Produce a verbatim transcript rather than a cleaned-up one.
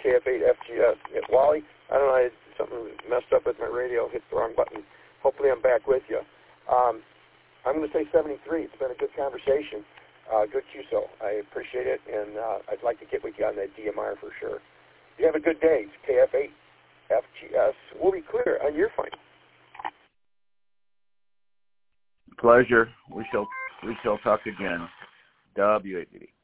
K F eight F G S. Yeah, Wally, I don't know, I, something messed up with my radio, hit the wrong button. Hopefully I'm back with you. Um, I'm going to say seventy-three. It's been a good conversation. Uh, good Q S O. I appreciate it, and uh, I'd like to get with you on that D M R for sure. You have a good day. It's K F eight F G S. We'll be clear on your final. Pleasure. We shall we shall talk again. W eight eighty.